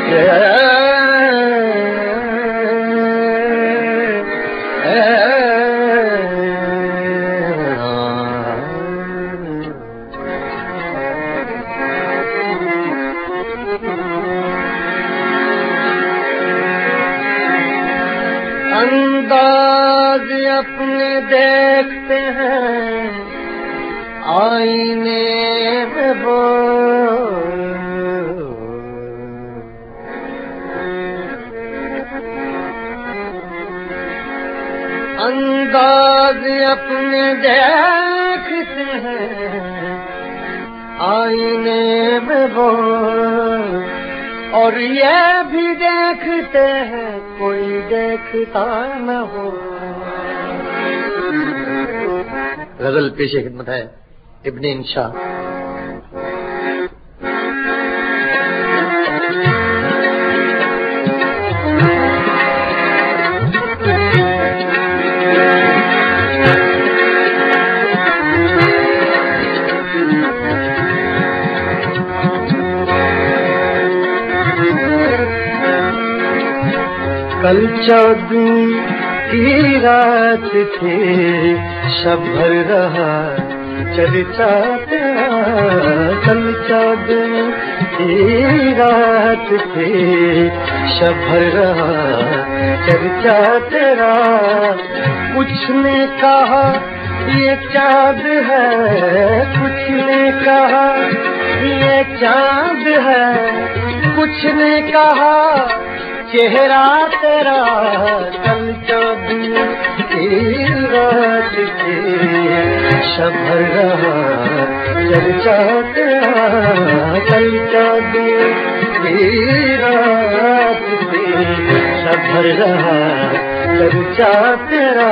अंदाज अपने देखते हैं आईने में वो, अंदाज अपने देखते हैं आईने में वो, और ये भी देखते हैं कोई देखता न हो। गजल पेश खिदमत है इब्ने इंशा। कल चौदह की रात थी, शब भर रहा चर्चा तेरा। कल चौदह की रात थी, शब भर रहा चर्चा तेरा। कुछ ने कहा ये चाँद है, कुछ ने कहा ये चाँद है, कुछ ने कहा चेहरा तेरा। कल चौदह की रात थी, शब भर रहा चर्चा तेरा। कल चौदह की रात थी, शब भर रहा चर्चा तेरा।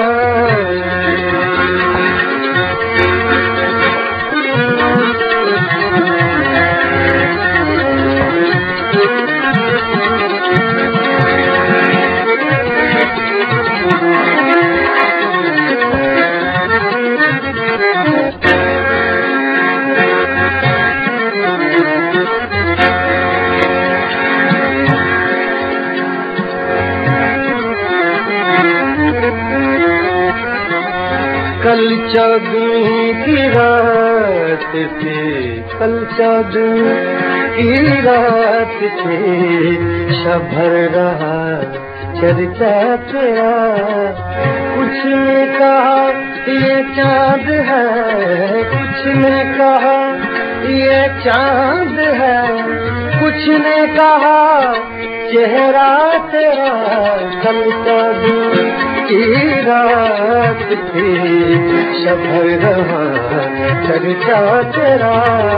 कल चौदह की रात थी, कल चौदह की रात थी, शब भर रहा चर्चा तेरा। कुछ ने कहा ये चाँद है, कुछ ने कहा ये चाँद है, कुछ ने कहा चेहरा तेरा। कल चौदह की रात थी, शब भर रहा चर्चा तेरा।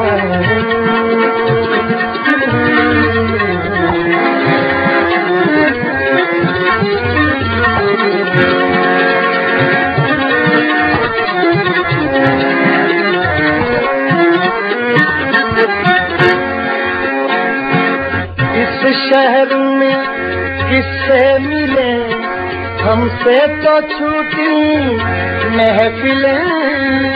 इस शहर में किससे मिले, हमसे तो छूटी महफिलें।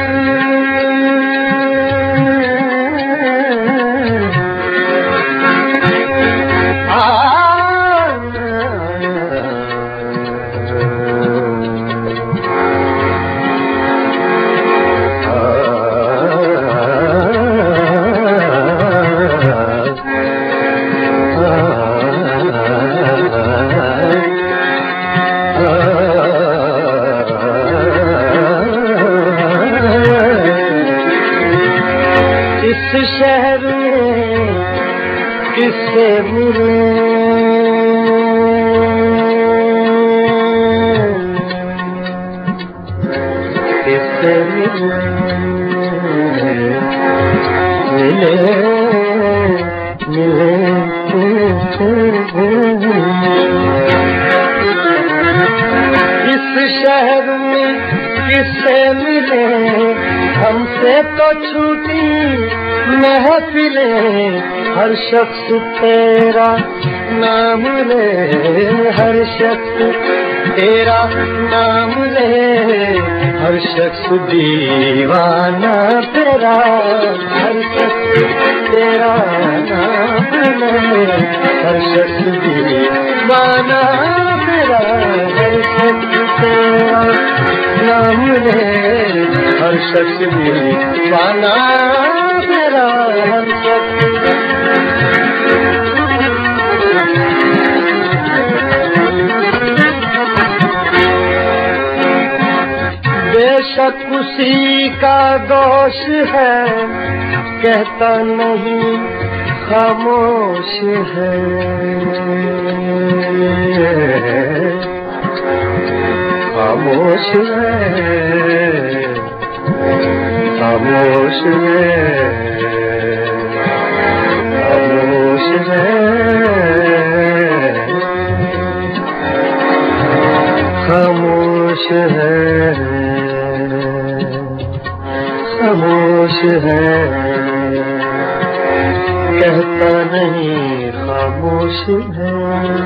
इस शहर में किससे मिले, किससे मिले, मिले मिले इस शहर में किससे मिले, हमसे तो छूटी महफिलें। हर शख्स तेरा नाम ले, हर शख्स तेरा नाम ले, हर शख्स दीवाना तेरा। हर शख्स तेरा नाम ले, हर शख्स दीवाना तेरा, हर शख्स तेरा नाम ले, हर शख्स दीवाना तेरा, हर शख्स। बेशक उसी का दोष है, कहता नहीं खामोश है, खामोश है, खामोश है, खामोश है, खामोश है, खामोश है, कहता नहीं खामोश है।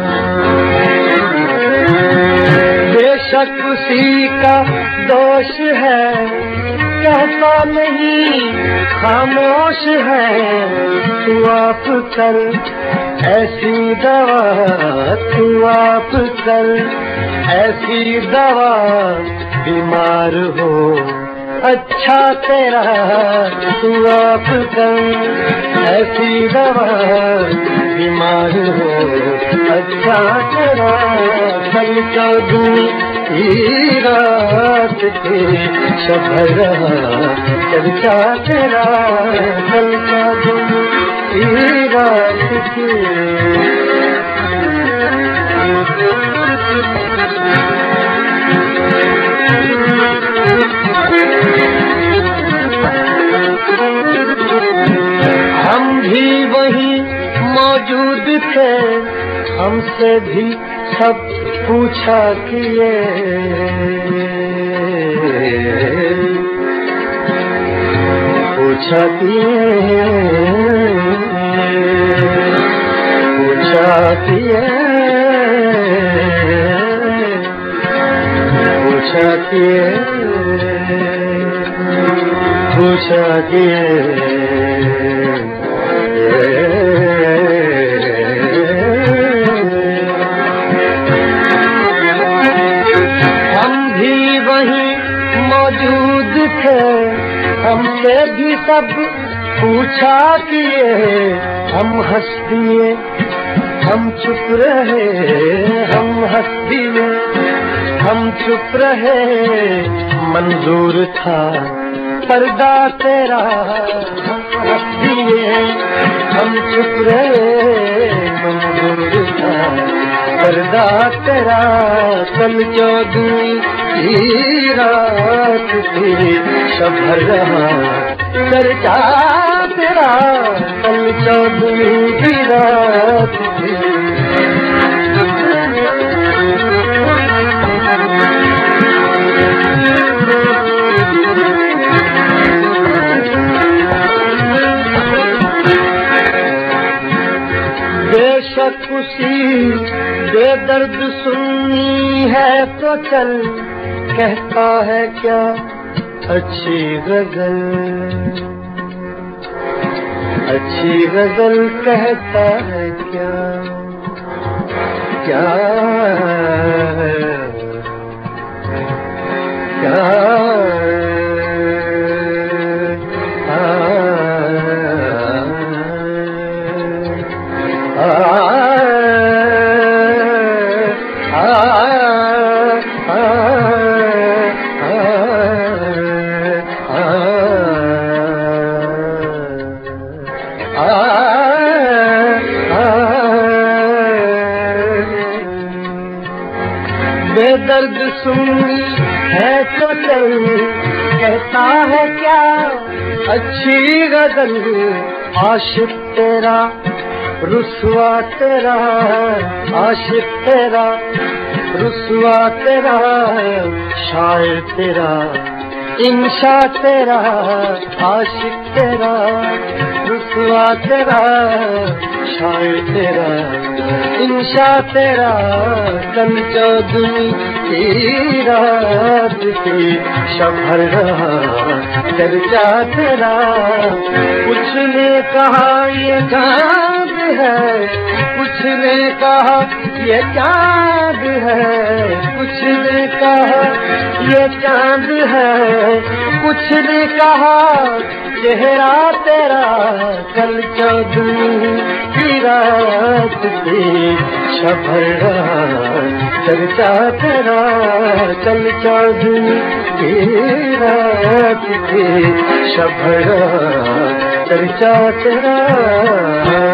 बेशक उसी का दोष है, कहता नहीं खामोश है, तू आप कर ऐसी दवा, तू आप कर ऐसी दवा, बीमार हो अच्छा तेरा, तू आप कर ऐसी दवा, बीमार हो अच्छा तेरा, कल चौदहवीं रात के शबर रहा चर्चा तेरा, कल चौदहवीं रात के। हम भी वहीं मौजूद थे, हमसे भी सब पूछा किए, पूछा किए, पूछा किए, पूछा किए, पूछा किए। हम भी वहीं मौजूद थे, हमसे भी सब पूछा किए, हम हंस दिए, हम चुप रहे, हम हंस दिए, हम चुप रहे, मंजूर था पर्दा तेरा, हंस दिए, हम चुप रहे, मंजूर था पर्दा तेरा, कल चौदहवीं रात की शबर रहा चर्चा तेरा, कल चौदहवीं रात की। बेशक उसी बेदर्द सुननी है तो चल, कहता है क्या अच्छी गजल, अच्छी गजल कहता है क्या, क्या क्या बेदर्द सुननी है तो चल, कहता है क्या अच्छी गजल, आशिक तेरा रुसवा तेरा, आशिक तेरा रुसवा तेरा, शायर तेरा इंशा तेरा, आशिक तेरा रुसवा तेरा, शायर तेरा इंशा तेरा, कल चौदहवीं रात की शबर रहा चर्चा तेरा, कुछ ने कहा ये चाँद है, कुछ ने कहा ये चांद है, कुछ ने कहा ये चांद है, कुछ ने कहा चेहरा तेरा कल चौदवी की रात थी, शभरा चर्चा तेरा कल चौदवी की रात थी, शभरा चर्चा तेरा